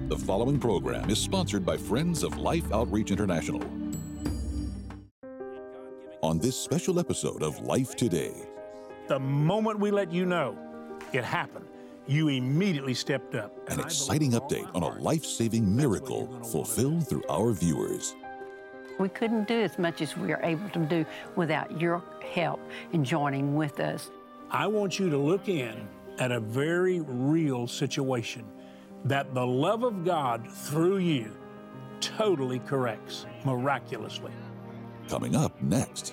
The following program is sponsored by Friends of Life Outreach International. On this special episode of Life Today. The moment we let you know it happened, you immediately stepped up. An exciting update on a life-saving miracle fulfilled through our viewers. We couldn't do as much as we are able to do without your help in joining with us. I want you to look in at a very real situation that the love of God through you totally corrects miraculously. Coming up next.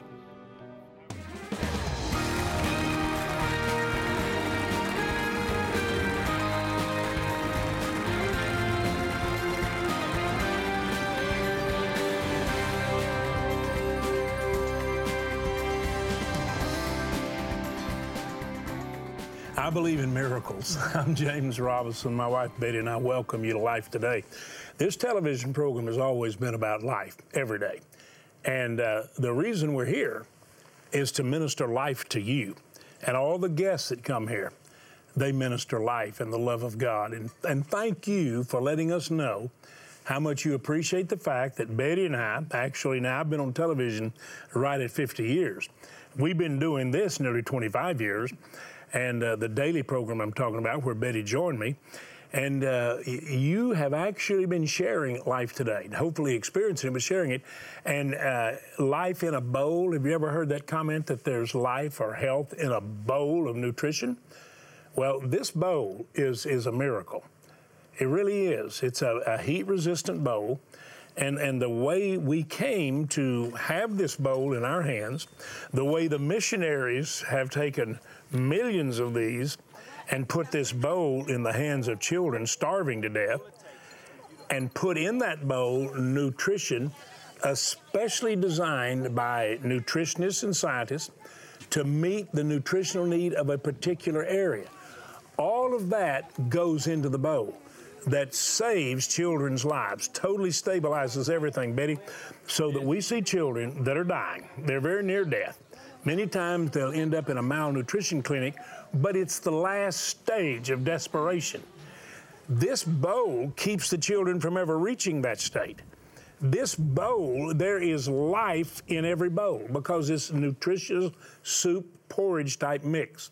I believe in miracles. I'm James Robinson. My wife Betty and I welcome you to Life Today. This television program has always been about life, every day. And the reason we're here is to minister life to you. And all the guests that come here, they minister life and the love of God. And thank you for letting us know how much you appreciate the fact that Betty and I, actually now I've been on television right at 50 years. We've been doing this nearly 25 years. And the daily program I'm talking about, where Betty joined me, and you have actually been sharing Life Today, hopefully experiencing it, but sharing it. And life in a bowl, have you ever heard that comment that there's life or health in a bowl of nutrition? Well, this bowl is a miracle. It really is. It's a heat-resistant bowl. And the way we came to have this bowl in our hands, the way the missionaries have taken millions of these and put this bowl in the hands of children starving to death, and put in that bowl nutrition especially designed by nutritionists and scientists to meet the nutritional need of a particular area. All of that goes into the bowl. That saves children's lives, totally stabilizes everything, Betty, so that we see children that are dying. They're very near death. Many times they'll end up in a malnutrition clinic, but it's the last stage of desperation. This bowl keeps the children from ever reaching that state. This bowl, there is life in every bowl because it's nutritious soup, porridge type mix.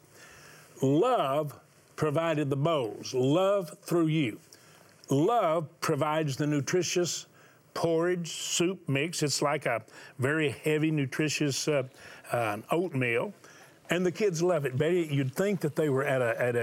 Love provided the bowls, love through you. Love provides the nutritious porridge soup mix. It's like a very heavy, nutritious oatmeal. And the kids love it. Betty, you'd think that they were at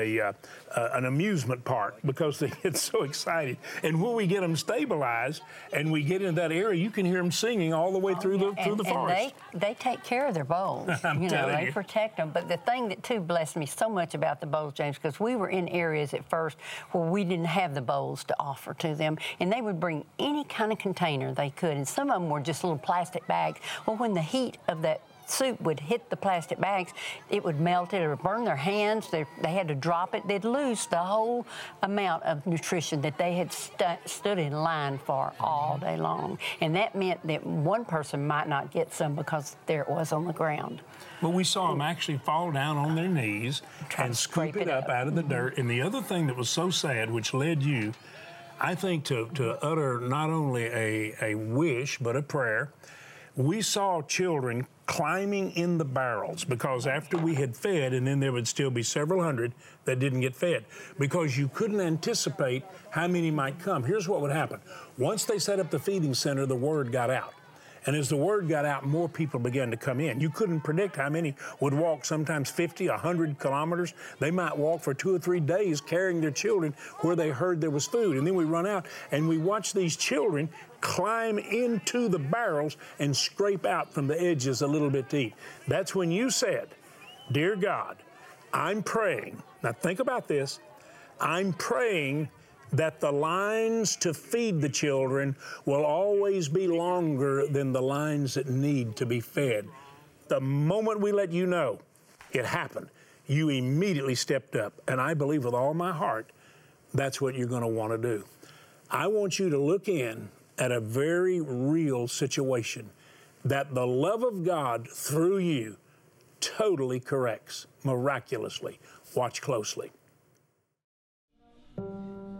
an amusement park because they get so excited. And when we get them stabilized and we get into that area, you can hear them singing all the way through the forest. And they take care of their bowls. They protect them. But the thing that too blessed me so much about the bowls, James, because we were in areas at first where we didn't have the bowls to offer to them, and they would bring any kind of container they could, and some of them were just little plastic bags. Well, when the heat of that soup would hit the plastic bags, it would melt it or burn their hands. They had to drop it. They'd lose the whole amount of nutrition that they had stood in line for all day long. And that meant that one person might not get some because there it was on the ground. Well, we saw them actually fall down on their knees and scoop it up out of the dirt. And the other thing that was so sad, which led you, I think, to utter not only a wish, but a prayer. We saw children climbing in the barrels because after we had fed, and then there would still be several hundred that didn't get fed because you couldn't anticipate how many might come. Here's what would happen. Once they set up the feeding center, the word got out. And as the word got out, more people began to come in. You couldn't predict how many would walk sometimes 50, 100 kilometers. They might walk for 2 or 3 days carrying their children where they heard there was food. And then we run out and we watch these children climb into the barrels and scrape out from the edges a little bit to eat. That's when you said, "Dear God, I'm praying." Now think about this. I'm praying that the lines to feed the children will always be longer than the lines that need to be fed. The moment we let you know it happened, you immediately stepped up. And I believe with all my heart, that's what you're going to want to do. I want you to look in at a very real situation that the love of God through you totally corrects miraculously. Watch closely.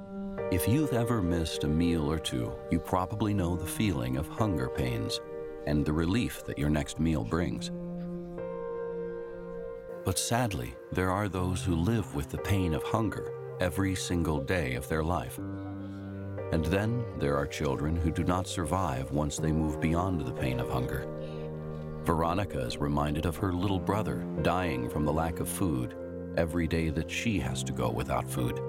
If you've ever missed a meal or two, you probably know the feeling of hunger pains and the relief that your next meal brings. But sadly, there are those who live with the pain of hunger every single day of their life. And then there are children who do not survive once they move beyond the pain of hunger. Veronica is reminded of her little brother dying from the lack of food every day that she has to go without food.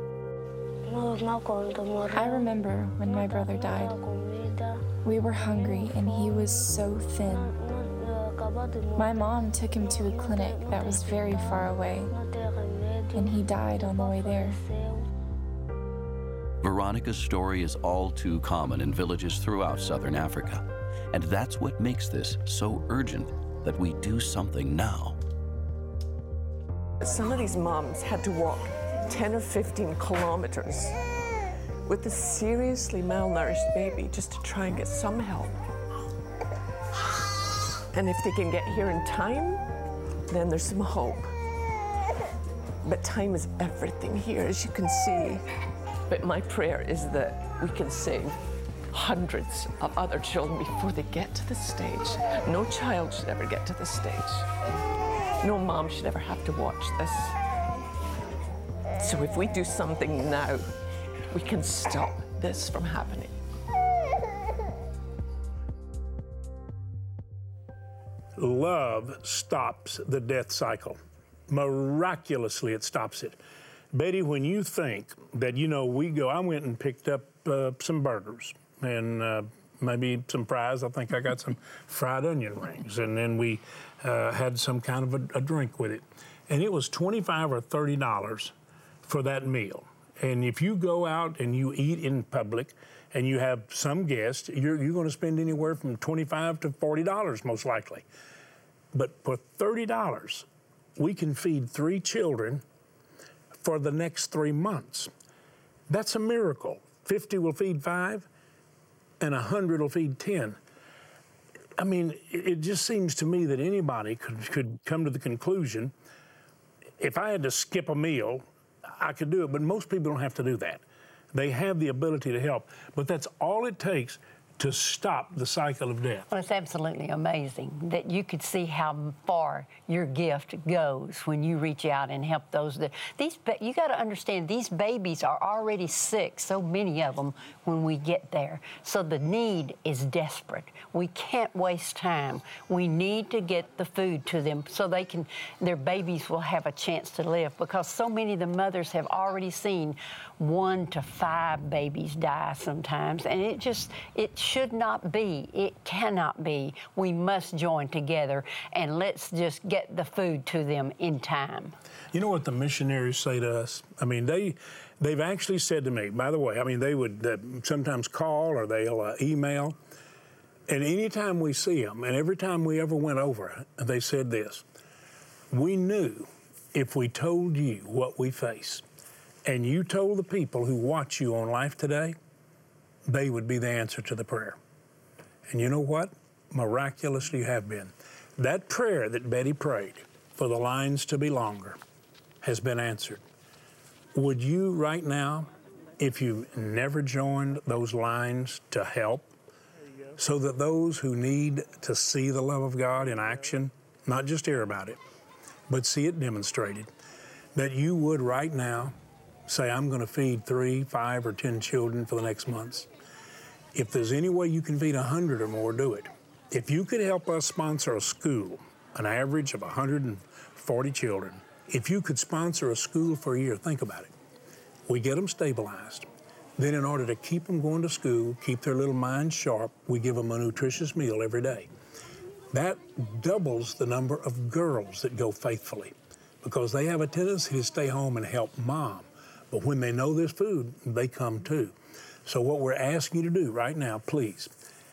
I remember when my brother died. We were hungry and he was so thin. My mom took him to a clinic that was very far away, and he died on the way there. Veronica's story is all too common in villages throughout southern Africa, and that's what makes this so urgent that we do something now. Some of these moms had to walk 10 or 15 kilometers with a seriously malnourished baby just to try and get some help. And if they can get here in time, then there's some hope. But time is everything here, as you can see. But my prayer is that we can save hundreds of other children before they get to this stage. No child should ever get to this stage. No mom should ever have to watch this. So if we do something now, we can stop this from happening. Love stops the death cycle. Miraculously, it stops it. Betty, when you think that, I went and picked up some burgers and maybe some fries. I think I got some fried onion rings. And then we had some kind of a drink with it. And it was $25 or $30 for that meal. And if you go out and you eat in public and you have some guests, you're going to spend anywhere from $25 to $40 most likely. But for $30, we can feed 3 children for the next 3 months. That's a miracle. 50 will feed 5 and 100 will feed 10. I mean, it just seems to me that anybody could come to the conclusion, if I had to skip a meal, I could do it, but most people don't have to do that. They have the ability to help, but that's all it takes to stop the cycle of death. Well, it's absolutely amazing that you could see how far your gift goes when you reach out and help those. You got to understand, these babies are already sick, so many of them, when we get there. So the need is desperate. We can't waste time. We need to get the food to them so their babies will have a chance to live, because so many of the mothers have already seen 1 to 5 babies die sometimes, and it should not be. It cannot be. We must join together, and let's just get the food to them in time. You know what the missionaries say to us? I mean, they've actually said to me, by the way, I mean, they would sometimes call or they'll email, and anytime we see them, and every time we ever went over, they said this: we knew if we told you what we face, and you told the people who watch you on Life Today, they would be the answer to the prayer. And you know what? Miraculously you have been. That prayer that Betty prayed for the lines to be longer has been answered. Would you right now, if you never joined those lines to help, so that those who need to see the love of God in action, not just hear about it, but see it demonstrated, that you would right now say, I'm going to feed 3, 5, or 10 children for the next months. If there's any way you can feed 100 or more, do it. If you could help us sponsor a school, an average of 140 children, if you could sponsor a school for a year, think about it. We get them stabilized. Then in order to keep them going to school, keep their little minds sharp, we give them a nutritious meal every day. That doubles the number of girls that go faithfully, because they have a tendency to stay home and help mom. But when they know there's food, they come too. So what we're asking you to do right now, please,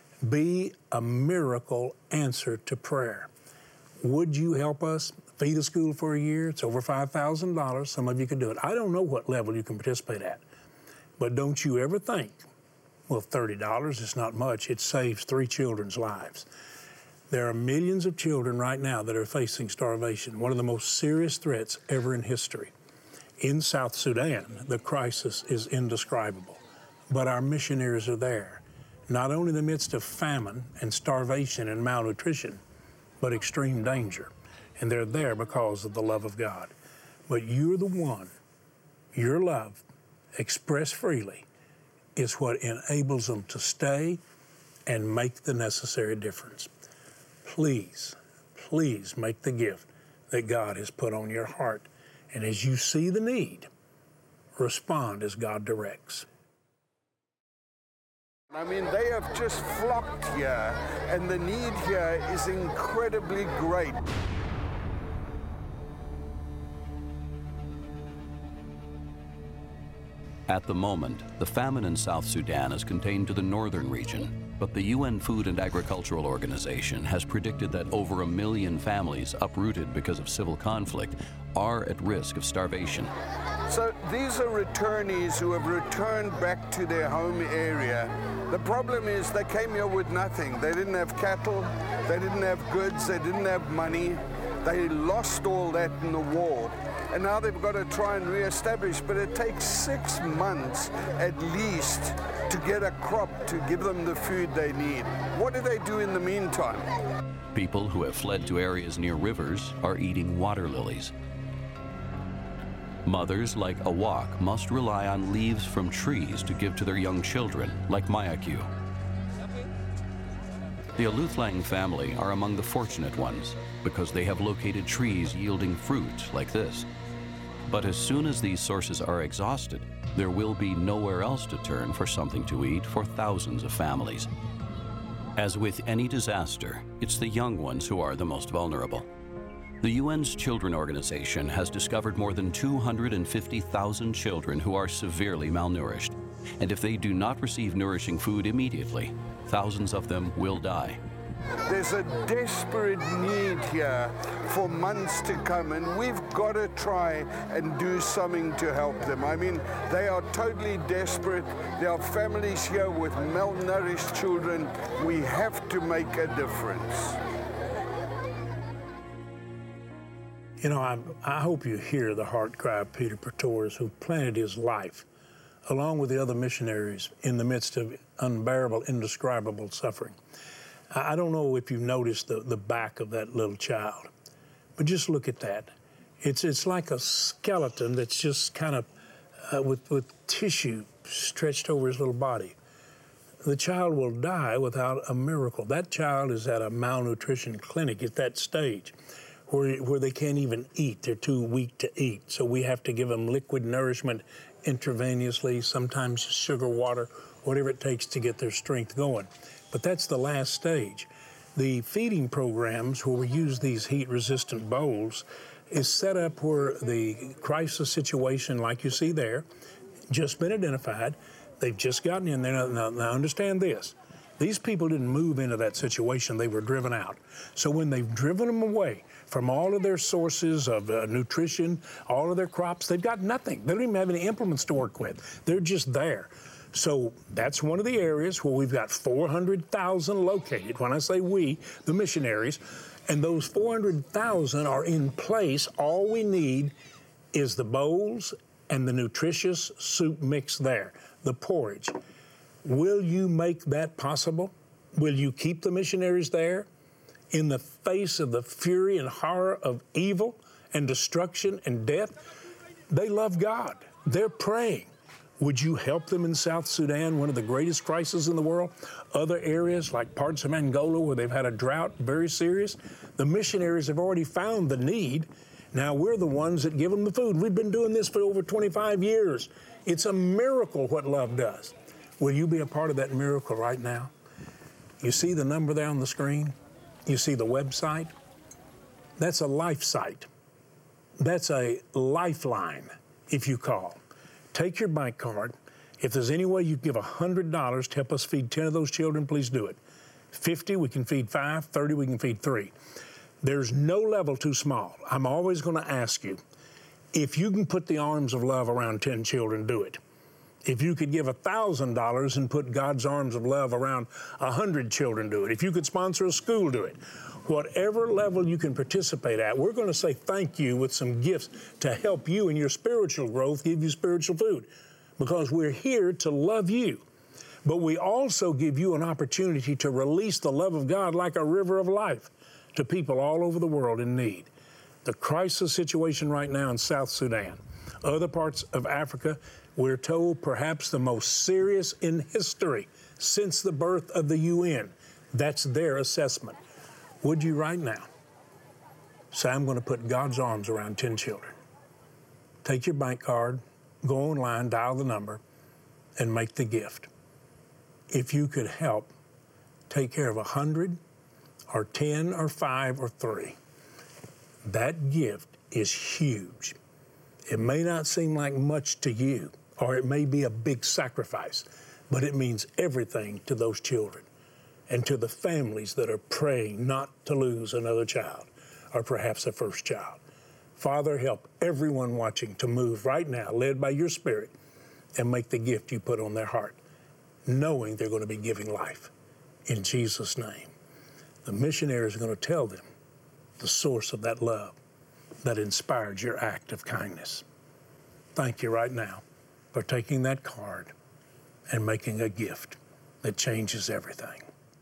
be a miracle answer to prayer. Would you help us feed a school for a year? It's over $5,000. Some of you could do it. I don't know what level you can participate at, but don't you ever think, well, $30 is not much. It saves 3 children's lives. There are millions of children right now that are facing starvation, one of the most serious threats ever in history. In South Sudan, the crisis is indescribable. But our missionaries are there, not only in the midst of famine and starvation and malnutrition, but extreme danger. And they're there because of the love of God. But you're the one, your love, expressed freely, is what enables them to stay and make the necessary difference. Please, please make the gift that God has put on your heart. And as you see the need, respond as God directs. I mean, they have just flocked here, and the need here is incredibly great. At the moment, the famine in South Sudan is contained to the northern region, but the UN Food and Agricultural Organization has predicted that over 1 million families uprooted because of civil conflict are at risk of starvation. So these are returnees who have returned back to their home area. The problem is they came here with nothing. They didn't have cattle, they didn't have goods, they didn't have money. They lost all that in the war. And now they've got to try and reestablish, but it takes 6 months at least to get a crop to give them the food they need. What do they do in the meantime? People who have fled to areas near rivers are eating water lilies. Mothers like Awak must rely on leaves from trees to give to their young children, like Mayaku. The Aluthlang family are among the fortunate ones because they have located trees yielding fruit like this. But as soon as these sources are exhausted, there will be nowhere else to turn for something to eat for thousands of families. As with any disaster, it's the young ones who are the most vulnerable. The UN's Children Organization has discovered more than 250,000 children who are severely malnourished. And if they do not receive nourishing food immediately, thousands of them will die. There's a desperate need here for months to come, and we've got to try and do something to help them. I mean, they are totally desperate. There are families here with malnourished children. We have to make a difference. You know, I hope you hear the heart cry of Peter Pretorius, who planted his life, along with the other missionaries, in the midst of unbearable, indescribable suffering. I don't know if you've noticed the back of that little child, but just look at that. It's like a skeleton that's just kind of with tissue stretched over his little body. The child will die without a miracle. That child is at a malnutrition clinic at that stage where they can't even eat. They're too weak to eat. So we have to give them liquid nourishment intravenously, sometimes sugar water, whatever it takes to get their strength going. But that's the last stage. The feeding programs where we use these heat-resistant bowls is set up where the crisis situation, like you see there, just been identified. They've just gotten in there. Now understand this. These people didn't move into that situation. They were driven out. So when they've driven them away from all of their sources of nutrition, all of their crops, they've got nothing. They don't even have any implements to work with. They're just there. So that's one of the areas where we've got 400,000 located. When I say we, the missionaries, and those 400,000 are in place. All we need is the bowls and the nutritious soup mix there, the porridge. Will you make that possible? Will you keep the missionaries there in the face of the fury and horror of evil and destruction and death? They love God. They're praying. Would you help them in South Sudan, one of the greatest crises in the world? Other areas like parts of Angola where they've had a drought, very serious. The missionaries have already found the need. Now we're the ones that give them the food. We've been doing this for over 25 years. It's a miracle what love does. Will you be a part of that miracle right now? You see the number there on the screen? You see the website? That's a life site. That's a lifeline if you call. Take your bank card. If there's any way you give $100 to help us feed 10 of those children, please do it. 50, we can feed 5. 30, we can feed 3. There's no level too small. I'm always going to ask you, if you can put the arms of love around 10 children, do it. If you could give $1,000 and put God's arms of love around 100 children, do it. If you could sponsor a school, do it. Whatever level you can participate at, we're going to say thank you with some gifts to help you in your spiritual growth, give you spiritual food. because we're here to love you. But we also give you an opportunity to release the love of God like a river of life to people all over the world in need. The crisis situation right now in South Sudan, other parts of Africa, we're told perhaps the most serious in history since the birth of the UN. That's their assessment. Would you right now say, I'm going to put God's arms around 10 children? Take your bank card, go online, dial the number, and make the gift. If you could help take care of 100 or 10 or 5 or 3, that gift is huge. It may not seem like much to you, or it may be a big sacrifice, but it means everything to those children and to the families that are praying not to lose another child or perhaps a first child. Father, help everyone watching to move right now, led by your Spirit, and make the gift you put on their heart, knowing they're going to be giving life. In Jesus' name. The missionaries are going to tell them the source of that love that inspired your act of kindness. Thank you right now for taking that card and making a gift that changes everything.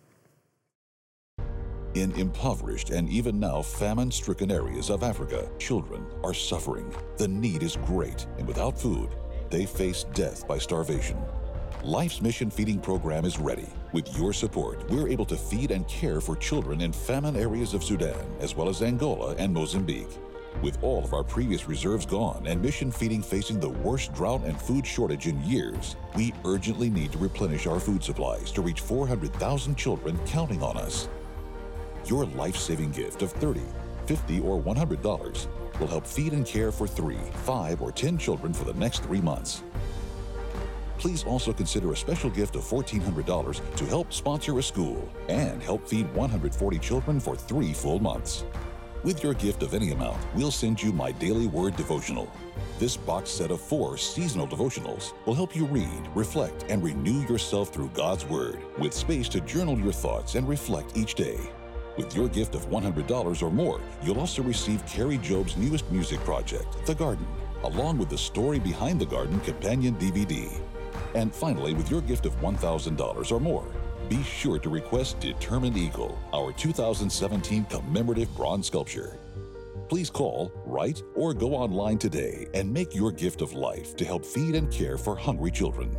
In impoverished and even now famine-stricken areas of Africa, children are suffering. The need is great, and without food, they face death by starvation. Life's Mission Feeding Program is ready. With your support, we're able to feed and care for children in famine areas of Sudan, as well as Angola and Mozambique. With all of our previous reserves gone and Mission Feeding facing the worst drought and food shortage in years, we urgently need to replenish our food supplies to reach 400,000 children counting on us. Your life-saving gift of $30, $50, or $100 will help feed and care for 3, 5, or 10 children for the next 3 months. Please also consider a special gift of $1,400 to help sponsor a school and help feed 140 children for 3 full months. With your gift of any amount, we'll send you my Daily Word devotional. This box set of 4 seasonal devotionals will help you read, reflect, and renew yourself through God's Word, with space to journal your thoughts and reflect each day. With your gift of $100 or more, you'll also receive Carrie Job's newest music project, The Garden, along with the Story Behind the Garden companion DVD. And finally, with your gift of $1,000 or more, be sure to request Determined Eagle, our 2017 commemorative bronze sculpture. Please call, write, or go online today and make your gift of life to help feed and care for hungry children.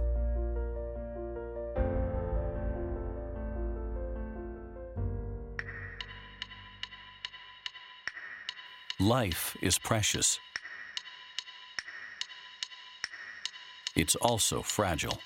Life is precious. It's also fragile.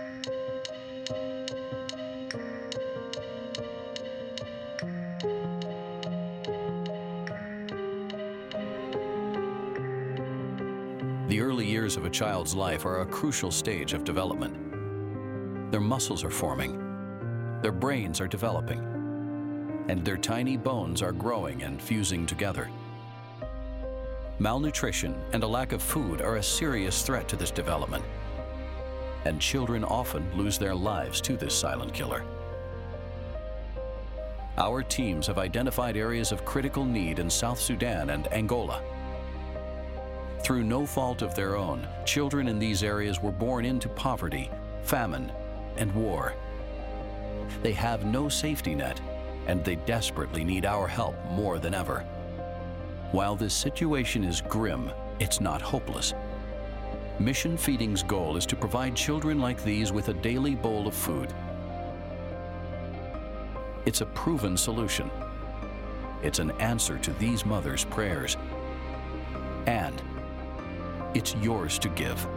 The early years of a child's life are a crucial stage of development. Their muscles are forming, their brains are developing, and their tiny bones are growing and fusing together. Malnutrition and a lack of food are a serious threat to this development, and children often lose their lives to this silent killer. Our teams have identified areas of critical need in South Sudan and Angola. Through no fault of their own, children in these areas were born into poverty, famine, and war. They have no safety net, and they desperately need our help more than ever. While this situation is grim, it's not hopeless. Mission Feeding's goal is to provide children like these with a daily bowl of food. It's a proven solution. It's an answer to these mothers' prayers. And it's yours to give.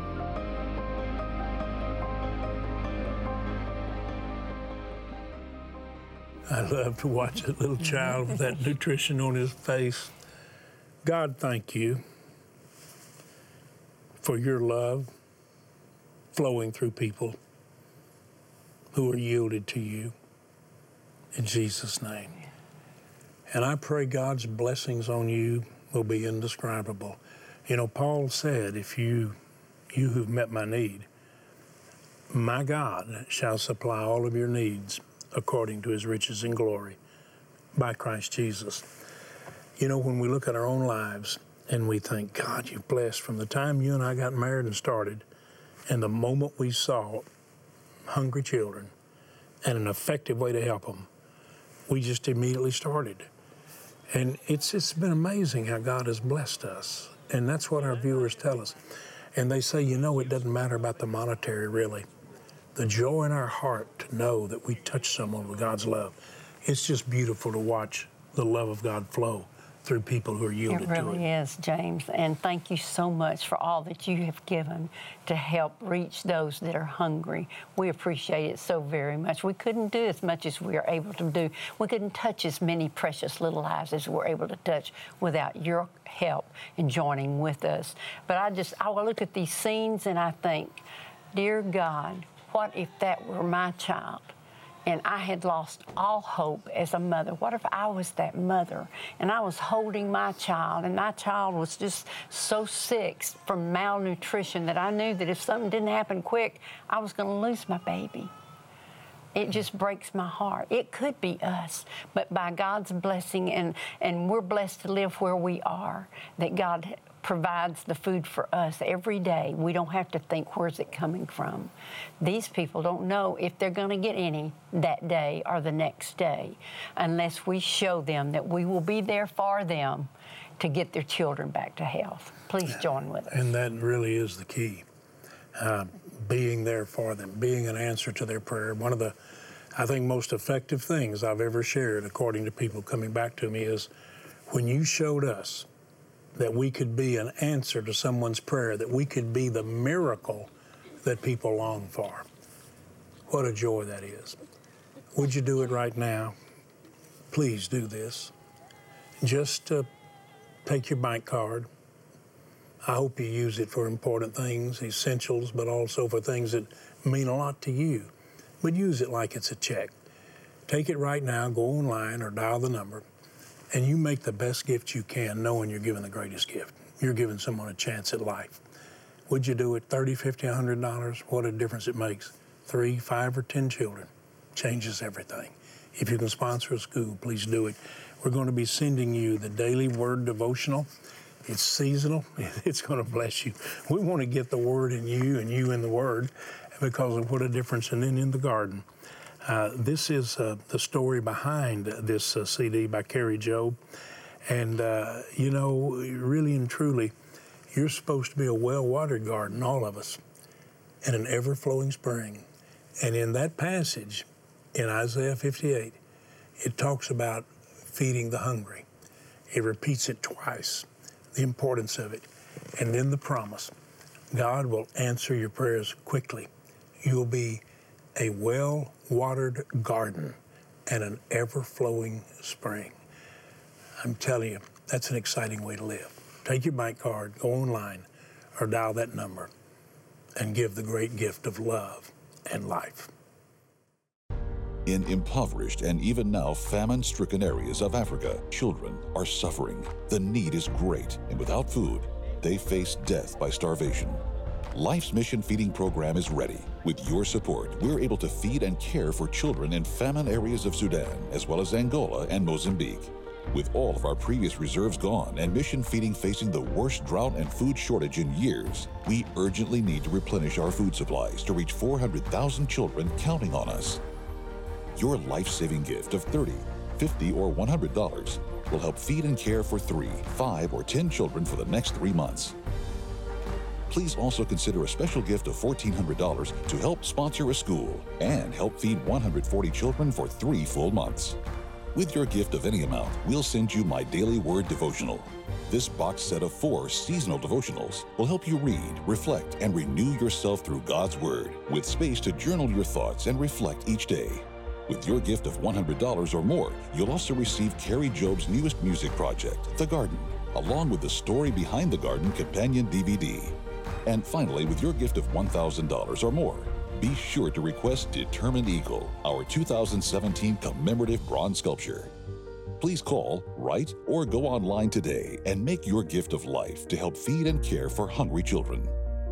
I love to watch a little child with that nutrition on his face. God, thank you for your love flowing through people who are yielded to you. In Jesus' name. And I pray God's blessings on you will be indescribable. You know, Paul said, if you who've met my need, my God shall supply all of your needs according to his riches and glory by Christ Jesus. You know, when we look at our own lives and we think, God, you've blessed from the time you and I got married and started, And the moment we saw hungry children and an effective way to help them, we just immediately started. And it's been amazing how God has blessed us. And that's what our viewers tell us. And they say, you know, it doesn't matter about the monetary, really. The joy in our heart to know that we touch someone with God's love. It's just beautiful to watch the love of God flow through people who are yielded to it. It really is, James. And thank you so much for all that you have given to help reach those that are hungry. We appreciate it so very much. We couldn't do as much as we are able to do. We couldn't touch as many precious little lives as we're able to touch without your help in joining with us. But I will look at these scenes and I think, dear God, what if that were my child? And I had lost all hope as a mother. What if I was that mother and I was holding my child and my child was just so sick from malnutrition that I knew that if something didn't happen quick, I was going to lose my baby. It just breaks my heart. It could be us, but by God's blessing, and we're blessed to live where we are, that God provides the food for us every day. We don't have to think, where's it coming from? These people don't know if they're going to get any that day or the next day unless we show them that we will be there for them to get their children back to health. Please join with us. And that really is the key, being there for them, being an answer to their prayer. One of the, I think, most effective things I've ever shared, according to people coming back to me, is when you showed us that we could be an answer to someone's prayer, that we could be the miracle that people long for. What a joy that is. Would you do it right now? Please do this. Just take your bank card. I hope you use it for important things, essentials, but also for things that mean a lot to you. But use it like it's a check. Take it right now, go online or dial the number, and you make the best gift you can, knowing you're giving the greatest gift. You're giving someone a chance at life. Would you do it $30, $50, $100? What a difference it makes. 3, 5, or 10 children changes everything. If you can sponsor a school, please do it. We're going to be sending you the Daily Word Devotional. It's seasonal. It's going to bless you. We want to get the Word in you and you in the Word because of what a difference. And then in the garden. This is the story behind this CD by Carrie Job. And, you know, really and truly, you're supposed to be a well-watered garden, all of us, and an ever-flowing spring. And in that passage, in Isaiah 58, it talks about feeding the hungry. It repeats it twice, the importance of it. And then the promise, God will answer your prayers quickly. You'll be a well-watered garden and an ever-flowing spring. I'm telling you, that's an exciting way to live. Take your bank card, go online, or dial that number and give the great gift of love and life. In impoverished and even now famine-stricken areas of Africa, children are suffering. The need is great, and without food, they face death by starvation. Life's Mission Feeding Program is ready. With your support, we're able to feed and care for children in famine areas of Sudan, as well as Angola and Mozambique. With all of our previous reserves gone and Mission Feeding facing the worst drought and food shortage in years, we urgently need to replenish our food supplies to reach 400,000 children counting on us. Your life-saving gift of $30, $50, or $100 will help feed and care for 3, 5, or 10 children for the next 3 months. Please also consider a special gift of $1,400 to help sponsor a school and help feed 140 children for 3 full months. With your gift of any amount, we'll send you my Daily Word Devotional. This box set of 4 seasonal devotionals will help you read, reflect, and renew yourself through God's Word, with space to journal your thoughts and reflect each day. With your gift of $100 or more, you'll also receive Carrie Job's newest music project, The Garden, along with the Story Behind the Garden companion DVD. And finally, with your gift of $1,000 or more, be sure to request Determined Eagle, our 2017 commemorative bronze sculpture. Please call, write, or go online today and make your gift of life to help feed and care for hungry children.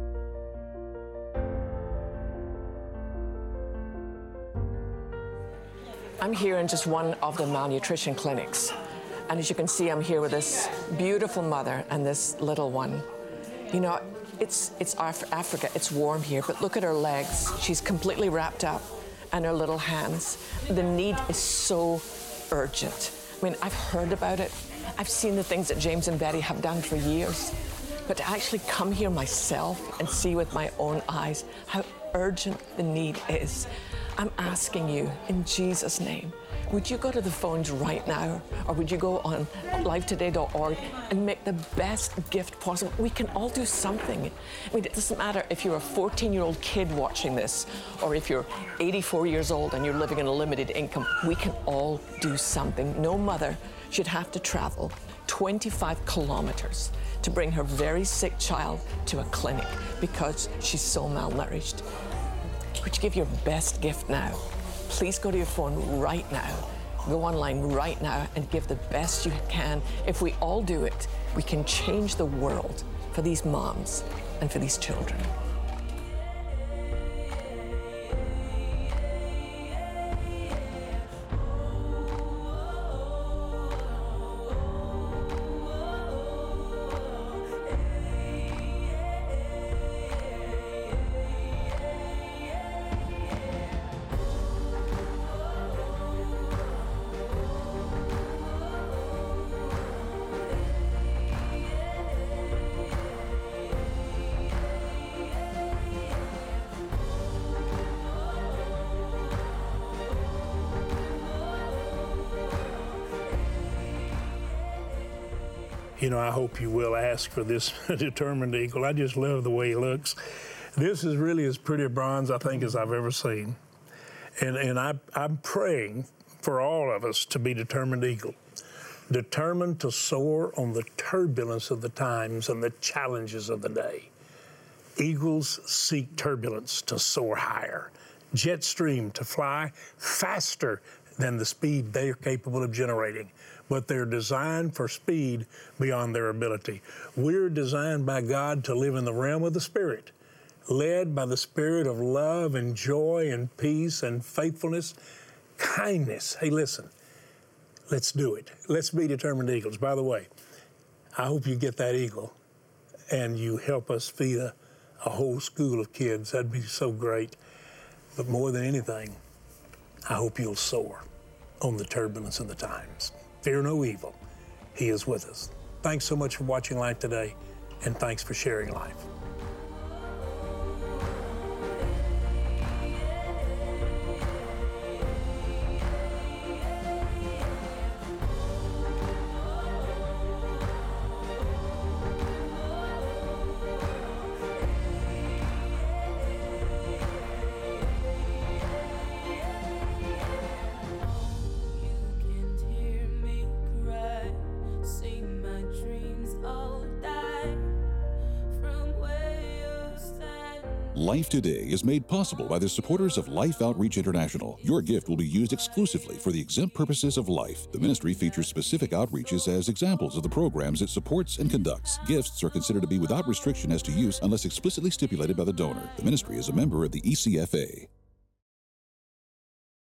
I'm here in just one of the malnutrition clinics. And as you can see, I'm here with this beautiful mother and this little one. You know, It's Africa, it's warm here, but look at her legs. She's completely wrapped up, and her little hands. The need is so urgent. I mean, I've heard about it. I've seen the things that James and Betty have done for years. But to actually come here myself and see with my own eyes how urgent the need is, I'm asking you, in Jesus' name, would you go to the phones right now, or would you go on lifetoday.org and make the best gift possible? We can all do something. I mean, it doesn't matter if you're a 14-year-old kid watching this, or if you're 84 years old and you're living on a limited income. We can all do something. No mother should have to travel 25 kilometers to bring her very sick child to a clinic because she's so malnourished. Would you give your best gift now? Please go to your phone right now. Go online right now and give the best you can. If we all do it, we can change the world for these moms and for these children. You know, I hope you will ask for this Determined Eagle. I just love the way he looks. This is really as pretty a bronze, I think, as I've ever seen. And I'm praying for all of us to be Determined Eagle, determined to soar on the turbulence of the times and the challenges of the day. Eagles seek turbulence to soar higher, jet stream to fly faster than the speed they are capable of generating. But they're designed for speed beyond their ability. We're designed by God to live in the realm of the Spirit, led by the Spirit of love and joy and peace and faithfulness, kindness. Hey, listen, let's do it. Let's be Determined Eagles. By the way, I hope you get that eagle and you help us feed a whole school of kids. That'd be so great. But more than anything, I hope you'll soar on the turbulence of the times. Fear no evil. He is with us. Thanks so much for watching Life Today, and thanks for sharing life. Life Today is made possible by the supporters of Life Outreach International. Your gift will be used exclusively for the exempt purposes of life. The ministry features specific outreaches as examples of the programs it supports and conducts. Gifts are considered to be without restriction as to use unless explicitly stipulated by the donor. The ministry is a member of the ECFA.